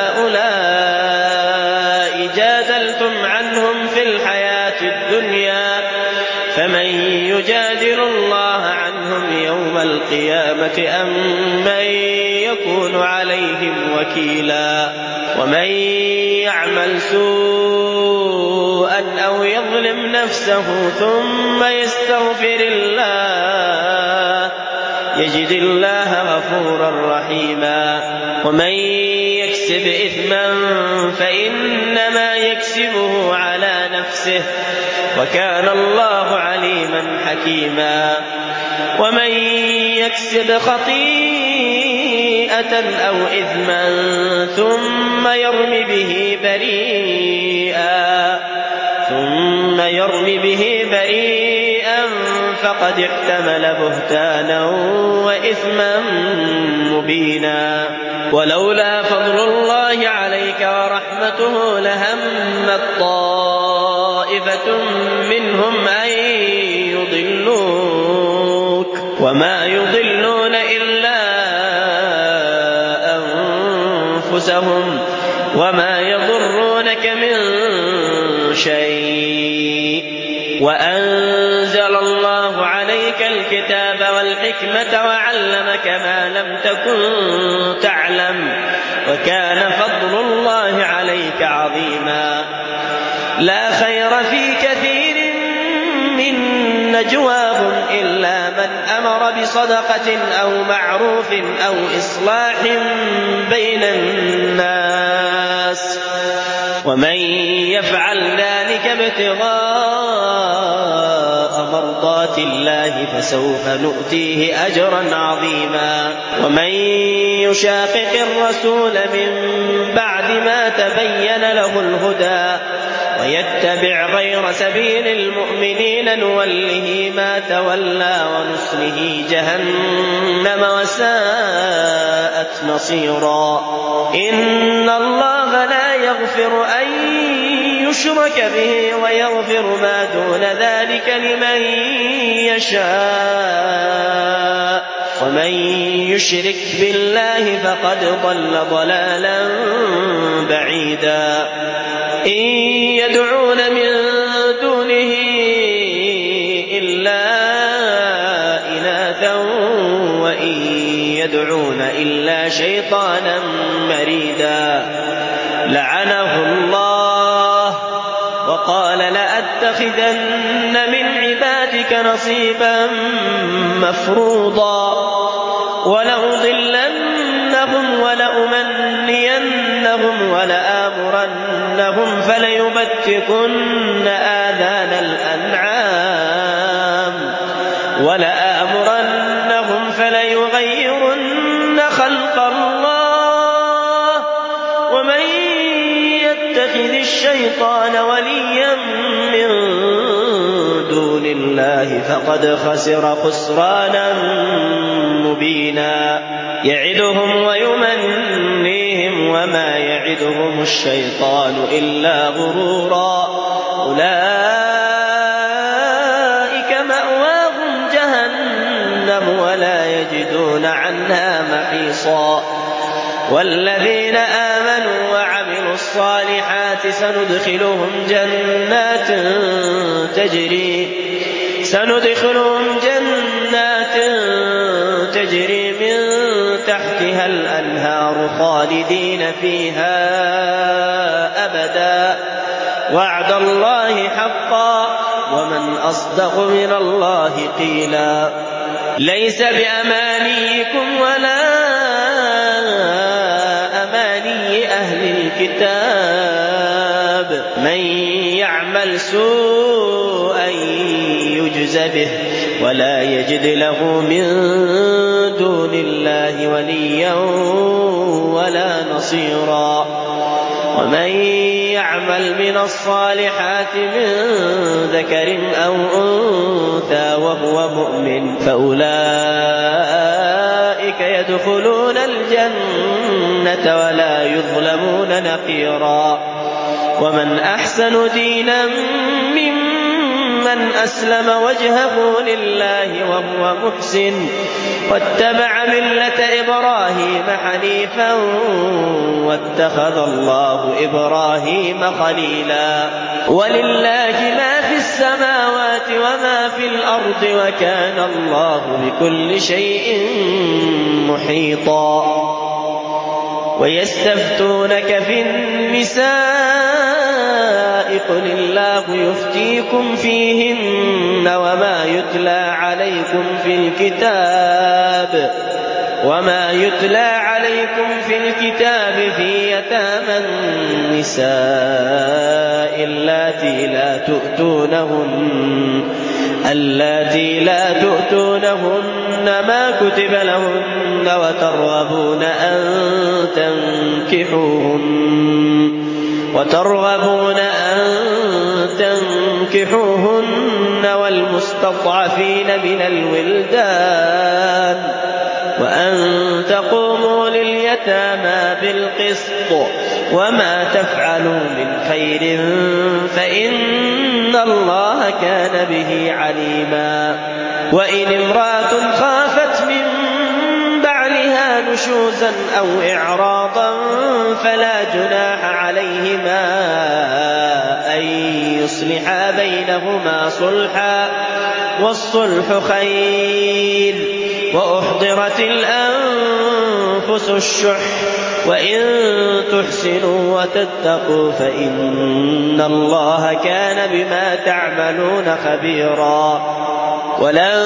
هؤلاء جادلتم عنهم في الحياة الدنيا فمن يجادل الله عنهم يوم القيامة أم من يكون عليهم وكيلا ومن يعمل سوءا أو يظلم نفسه ثم يستغفر الله يجد الله غفورا رحيما ومن يكسب إثما فإنما يكسبه على نفسه وكان الله عليما حكيما ومن يكسب خطيئة أو إثما ثم يرم به بريئا ثم يرم به بريئا فقد احتمل بهتانا وإثما مبينا ولولا فضل الله عليك ورحمته لهمت طائفة منهم أن يضلوك وما يضلون إلا أنفسهم وما يضرونك من شيء وأنزل الله عليك الكتاب والحكمة وعلمك ما لم تكن تعلم وكان فضل الله عليك عظيما لا خير في كثير من نجواهم إلا من أمر بصدقة أو معروف أو إصلاح بين الناس ومن يفعل ذلك ابتغاء مرضات الله فسوف نؤتيه أجرا عظيما ومن يشاقق الرسول من بعد ما تبين له الهدى ويتبع غير سبيل المؤمنين نوله ما تولى ونصله جهنم وساءت مصيرا إن الله لا يغفر أن يشرك به ويغفر ما دون ذلك لمن يشاء ومن يشرك بالله فقد ضل ضلالا بعيدا إن يدعون من دونه إلا إناثا وإن يدعون إلا شيطانا مريدا لعنه الله وقال لأتخذن من عبادك نصيبا مفروضا ولأضلنهم ولأمنينهم ولآمرنهم فليبتكن آذان الأنعام ولآمرنهم فليغيرن خلق الله ومن يتخذ الشيطان وليا من دون الله فقد خسر خسرانا مبينا يعدهم ويمنيهم وما يعدهم الشيطان إلا غرورا أولئك نقصا. والذين آمنوا وعملوا الصالحات سندخلهم جنات تجري سندخلهم جنات تجري من تحتها الأنهار خالدين فيها أبدا وعد الله حقا ومن أصدق من الله قيلا. ليس بأمانيكم ولا أماني أهل الكتاب من يعمل سوءا يجز به ولا يجد له من دون الله وليا ولا نصيرا. ومن يعمل من الصالحات من ذكر أو أنثى وهو مؤمن فأولئك يدخلون الجنة ولا يظلمون نقيرا. ومن أحسن دينا ممن أسلم وجهه لله وهو محسن واتبع ملة إبراهيم حنيفا واتخذ الله إبراهيم خليلا. ولله ما في السماوات وما في الأرض وكان الله بكل شيء محيطا. ويستفتونك في النساء قل الله يفتيكم فيهن وما يتلى عليكم في الكتاب وما يتلى عليكم في الكتاب في يتامى النساء اللاتي لا تؤتونهن اللاتي لا تؤتونهن ما كتب لهن وترغبون أن تنكحوهن وترغبون أن تنكحوهن والمستضعفين من الولدان وأن تقوموا لليتامى بالقسط وما تفعلوا من خير فإن الله كان به عليما. وإن امرأة خافت من بعلها نشوزا أو إعراضا فلا جناح عليهما أن يصلحا بينهما صلحا والصلح خير. وأحضرت الأنفس الشح وإن تحسنوا وتتقوا فإن الله كان بما تعملون خبيرا. ولن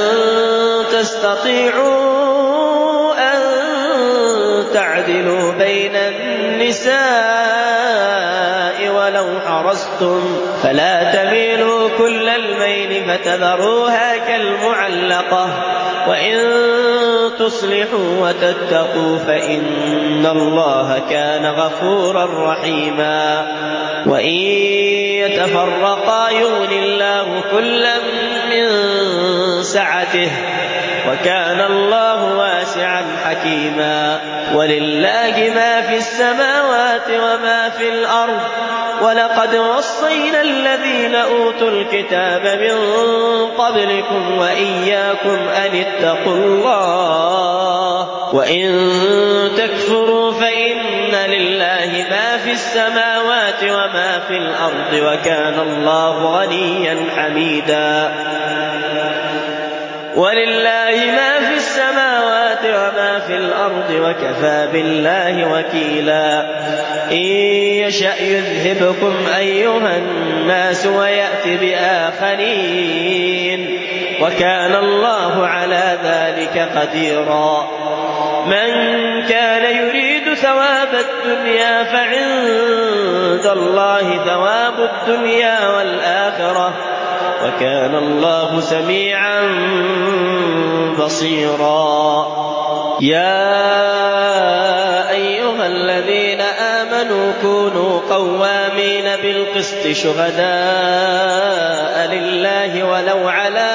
تستطيعوا أن تعدلوا بين النساء ولو حرصتم فلا تميلوا كل الميل فتذروها كالمعلقة وإن تصلحوا وتتقوا فإن الله كان غفورا رحيما. وإن يتفرقا يغن الله كلا من سعته وكان الله واسعا حكيما. ولله ما في السماوات وما في الأرض ولقد وصينا الذين أوتوا الكتاب من قبلكم وإياكم أن اتقوا الله وإن تكفروا فإن لله ما في السماوات وما في الأرض وكان الله غنيا حميدا. ولله ما في السماوات وما في الأرض وكفى بالله وكيلا. إن يشأ يذهبكم أيها الناس ويأتي بآخرين وكان الله على ذلك قديرا. من كان يريد ثواب الدنيا فعند الله ثواب الدنيا والآخرة وكان الله سميعا بصيرا. يا أيها الذين آمنوا كونوا قوامين بالقسط شهداء لله ولو على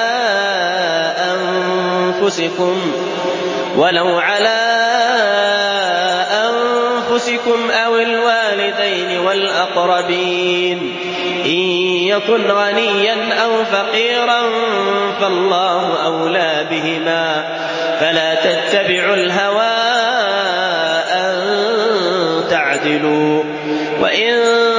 أنفسكم ولو على أنفسكم أو الوالدين والأقربين إن يكن غنيا أو فقيرا فالله أولى بهما فلا تتبعوا الهوى تعدلوا وإن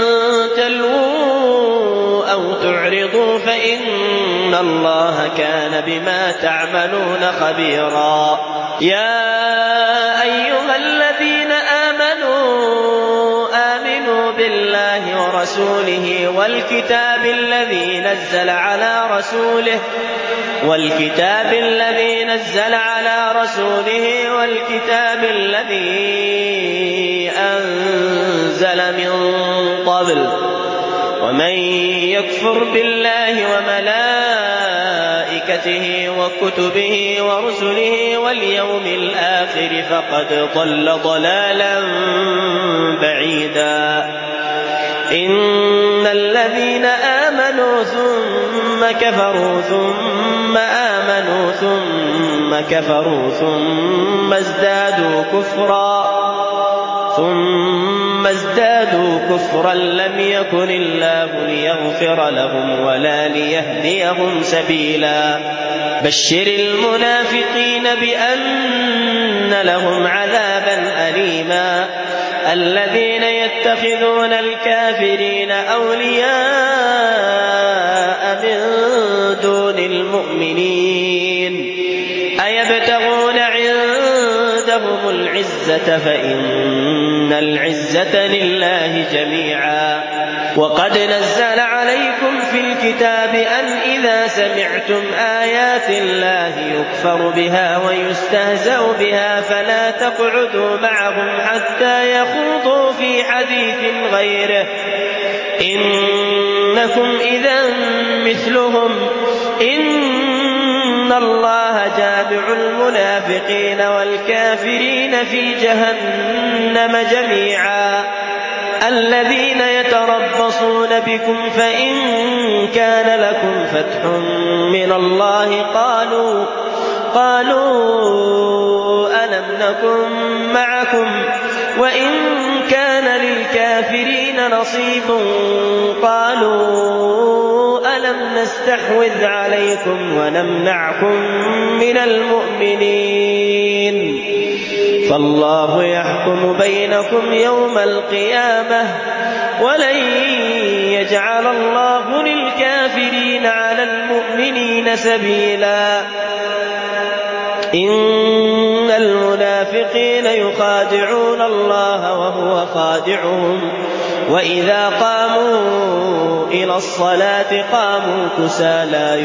تلووا أو تعرضوا فإن الله كان بما تعملون خبيرا. يا أيها الذين آمنوا آمنوا بالله ورسوله والكتاب الذي نزل على رسوله والكتاب الذي نزل على رسوله والكتاب الذي أنزل من قبل ومن يكفر بالله وملائكته وكتبه ورسله واليوم الآخر فقد ضل ضلالا بعيدا. إن الذين آمنوا ثم كفروا ثم آمنوا ثم كفروا ثم ازدادوا كفرا ثم ازدادوا كفرا لم يكن الله ليغفر لهم ولا ليهديهم سبيلا. بشر المنافقين بأن لهم عذابا أليما. الذين يتخذون الكافرين أولياء من دون المؤمنين أيبتغون عندهم العزة فإن العزة لله جميعا. وقد نزل عليكم في الكتاب أن إذا سمعتم آيات الله يكفر بها ويستهزأ بها فلا تقعدوا معهم حتى يخوضوا في حديث غيره إنكم إذا مثلهم إن الله جامع المنافقين والكافرين في جهنم جميعا. الذين يتربصون بكم فإن كان لكم فتح من الله قالوا قالوا ألم نكن معكم وإن كان للكافرين نصيب قالوا ألم نستحوذ عليكم ونمنعكم من المؤمنين فالله يحكم بينكم يوم القيامة ولن يجعل الله للكافرين على المؤمنين سبيلا. إن المنافقين يخادعون الله وهو خادعهم وإذا قاموا إلى الصلاة قاموا كسالى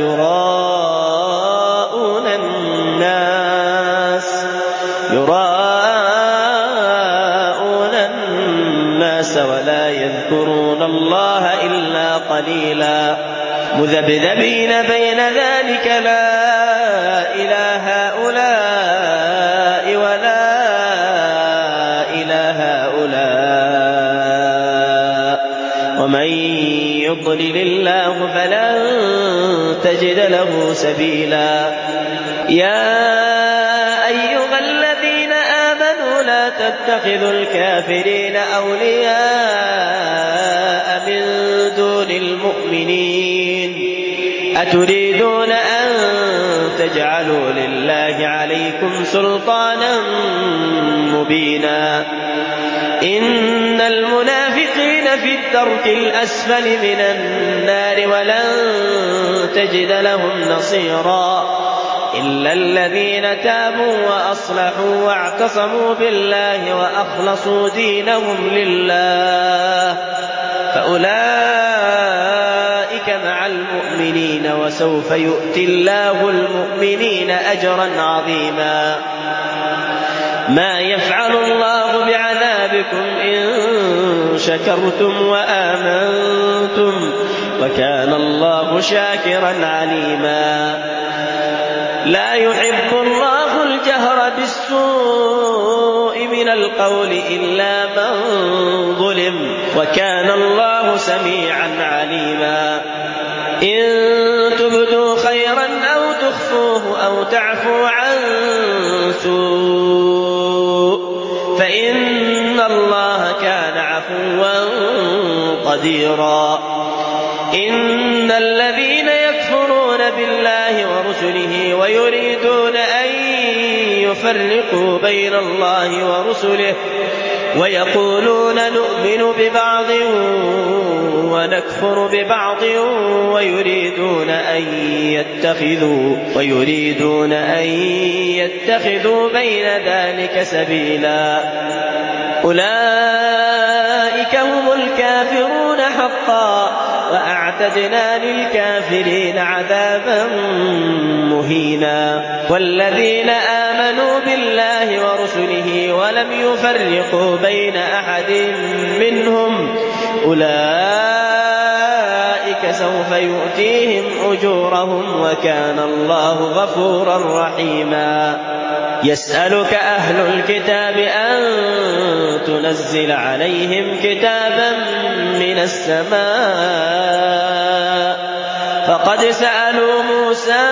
يراءون الناس يراءون الناس ولا يذكرون الله إلا قليلا. مذبذبين بين ذلك لا إله هؤلاء ولا إله هؤلاء ومن يضلل الله فلن تجد له سبيلا. يا أيها الذين آمنوا لا تتخذوا الكافرين أولياء من دون المؤمنين أتريدون أن تجعلوا لله عليكم سلطانا مبينا. إن المنافقين في الدرك الأسفل من النار ولن تجد لهم نصيرا إلا الذين تابوا وأصلحوا واعتصموا بالله وأخلصوا دينهم لله فأولئك مع المؤمنين وسوف يؤتي الله المؤمنين أجرا عظيما. ما يفعل الله بعذابكم إن شكرتم وآمنتم وكان الله شاكرا عليما. لا يحب الله الجهر بالسوء من القول إلا من ظلم وكان الله سميعا عليما. إن تبدوا خيرا أو تخفوه أو تعفوا عن سوء فإن الله كان عفوا قديرا. إن الذين يكفرون بالله ورسله ويريدون أن يفرقوا بين الله ورسله ويقولون نؤمن ببعض ونكفر ببعض ويريدون أن يتخذوا, ويريدون أن يتخذوا بين ذلك سبيلا. أولئك هم الكافرون حقا وأعتدنا للكافرين عذابا مهينا. والذين آمنوا بالله ورسله ولم يفرقوا بين أحد منهم أولئك سوف يؤتيهم أجورهم وكان الله غفورا رحيما. يسألك أهل الكتاب أن تنزل عليهم كتابا من السماء فقد سألوا موسى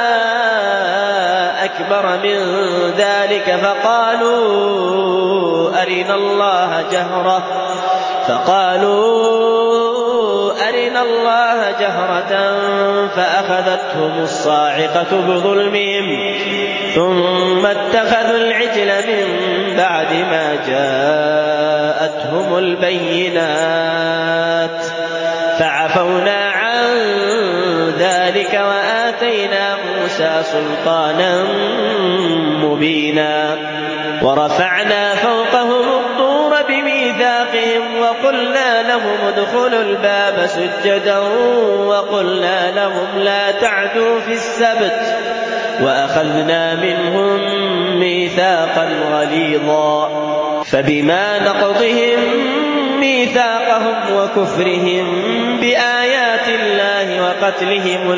أكبر من ذلك فقالوا أرنا الله جهرة فقالوا أرنا الله جهرة فأخذتهم الصاعقة بظلمهم ثم اتخذوا العجل من بعد ما جاءتهم البينات فعفونا عن ذلك وآتينا موسى سلطانا مبينا. ورفعنا فوقهم الطور بميثاقهم وقلنا لهم ادخلوا الباب سجدا وقلنا لهم لا تعدوا في السبت وأخذنا منهم ميثاقا غليظا. فبما نقضهم ميثاقهم وكفرهم بآيات الله وقتلهم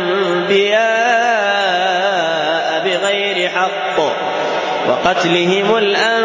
الأنبياء بغير حق وقتلهم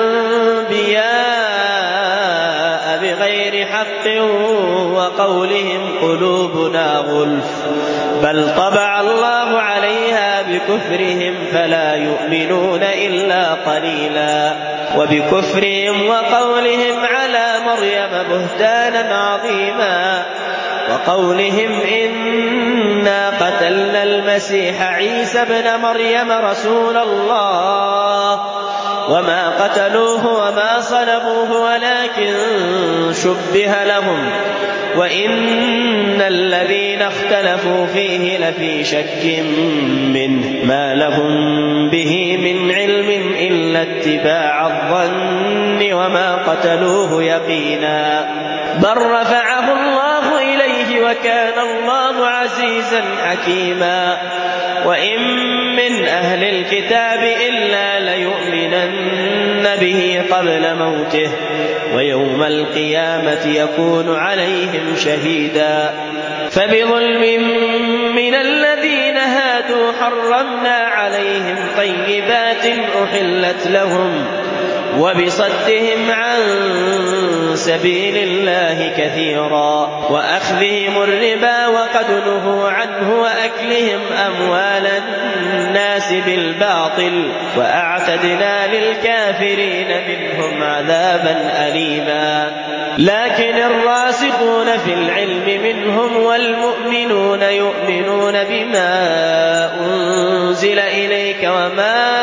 الأنبياء بغير حق وقولهم قلوبنا غلف بل طبع الله عليها بكفرهم فلا يؤمنون إلا قليلا. وبكفرهم وقولهم على مريم بهتانا عظيما وقولهم إنا قتلنا المسيح عيسى ابن مريم رسول الله وما قتلوه وما صلبوه ولكن شبه لهم وإن الذين اختلفوا فيه لفي شك منه ما لهم به من علم إلا اتباع الظن وما قتلوه يقينا بل رفعه الله إليه وكان الله عزيزا حكيما. وإن من أهل الكتاب إلا ليؤمنن به قبل موته ويوم القيامة يكون عليهم شهيدا. فبظلم من الذين هادوا حرمنا عليهم طيبات أحلت لهم وبصدهم عن سبيل الله كثيرا وأخذهم الربا وقد نهوا عنه وأكلهم أموال الناس بالباطل وأعتدنا للكافرين منهم عذابا أليما. لكن الراسخون في العلم منهم والمؤمنون يؤمنون بما أنزل إليك وما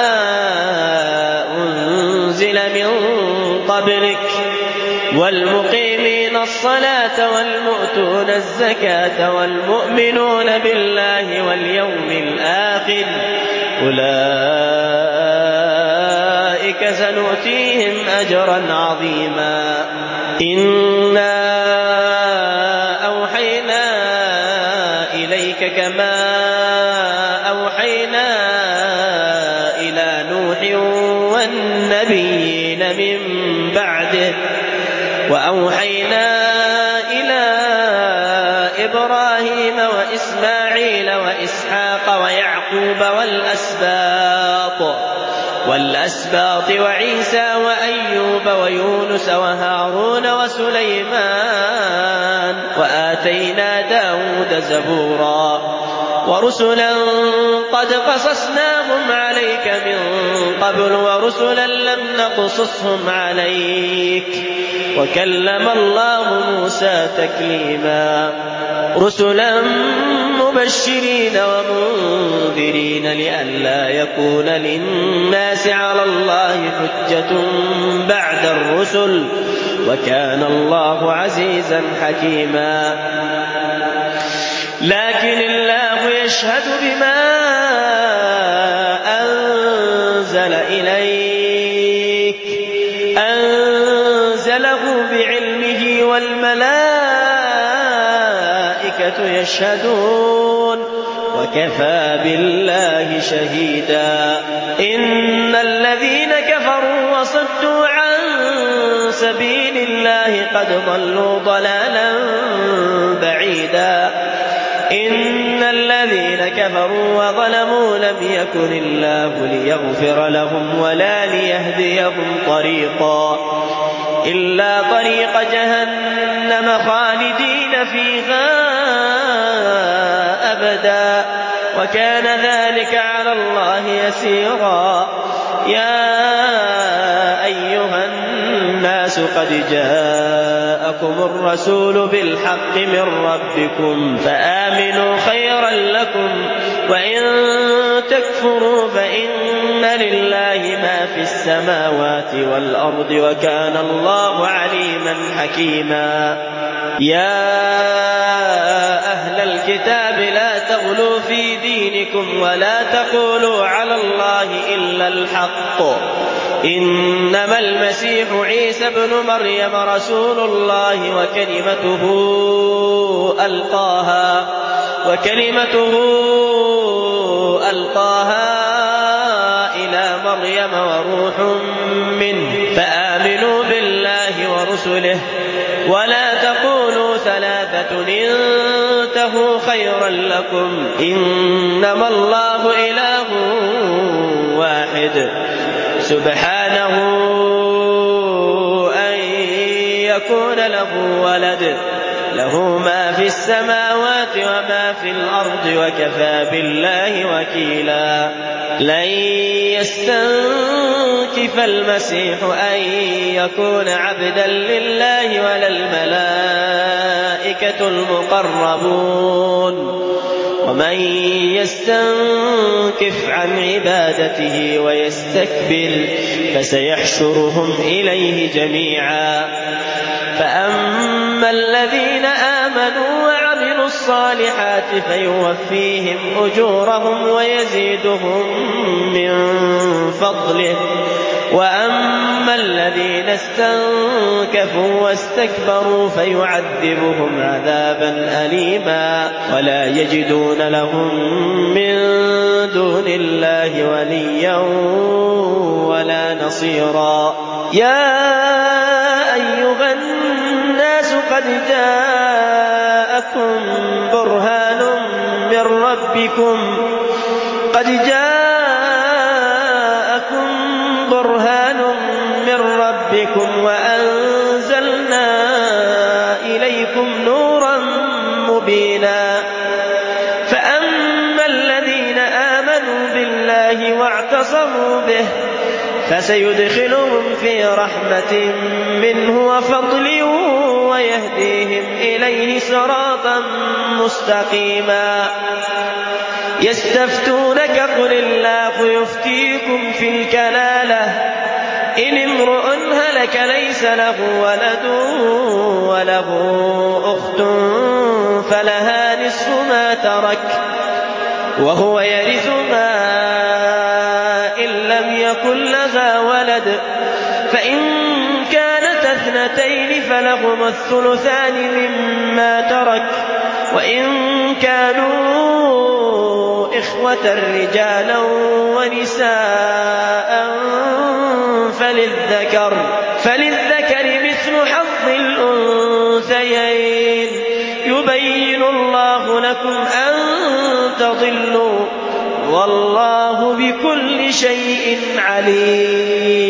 أنزل من قبلك والمقيمين الصلاة والمؤتون الزكاة والمؤمنون بالله واليوم الآخر أولئك سنؤتيهم أجرا عظيما. إنا أوحينا إليك كما أوحينا إلى نوح والنبيين من بعده وأوحينا إلى إبراهيم وإسماعيل وإسحاق ويعقوب والأسباط والأسباط وعيسى وأيوب ويونس وهارون وسليمان وآتينا داود زبورا ورسلا قد قصصناهم عليك من قبل ورسلا لم نقصصهم عليك وكلم الله موسى تكليما. رسلا مبشرين ومنذرين لئلا يكون للناس على الله حجة بعد الرسل وكان الله عزيزا حكيما. لكن الله يشهد بما أنزل إليك أنزله بعلمه والملائكة يشهدون وكفى بالله شهيدا. إن الذين كفروا وصدوا عن سبيل الله قد ضلوا ضلالا بعيدا. إن الذين كفروا وظلموا لم يكن الله ليغفر لهم ولا ليهديهم طريقا إلا طريق جهنم خالدين فيها أبدا وكان ذلك على الله يسيرا. يا أيها الناس قد جاءكم الرسول بالحق من ربكم فآمنوا خيرا لكم وإن تكفروا فإن لله ما في السماوات والأرض وكان الله عليما حكيما. يا أهل الكتاب لا تغلوا في دينكم ولا تقولوا على الله إلا الحق إنما المسيح عيسى ابن مريم رسول الله وكلمته ألقاها وكلمته ألقاها إلى مريم وروح منه فآمنوا بالله ورسله ولا تقولوا ثلاثة انتهوا خيرا لكم إنما الله إله واحد سبحانه أن يكون له ولد له ما في السماوات وما في الأرض وكفى بالله وكيلا. لن يستنكف المسيح أن يكون عبدا لله ولا الملائكة المقربون ومن يستنكف عن عبادته ويستكبر فسيحشرهم إليه جميعا. فأما الذين آمنوا وعملوا الصالحات فيوفيهم أجورهم ويزيدهم من فضله وأما الذين استنكفوا واستكبروا فيعذبهم عذابا أليما ولا يجدون لهم من دون الله وليا ولا نصيرا. يا أيها الناس قد جاءكم برهان من ربكم قد جاءكم برهان من ربكم وأنزلنا إليكم نورا مبينا. فأما الذين آمنوا بالله واعتصموا به فسيدخلهم في رحمة منه وفضل ويهديهم إليه صراطا مستقيما. يستفتونك قل الله يفتيكم في الكلالة إن امرؤ هلك ليس له ولد وله أخت فلها نصف ما ترك وهو يرثها إن لم يكن لها ولد فإن كانت اثنتين فلهما الثلثان مما ترك وإن كانوا إخوة رجالا ونساء فللذكر فللذكر مثل حظ الأنثيين يبين الله لكم أن تضلوا والله بكل شيء عليم.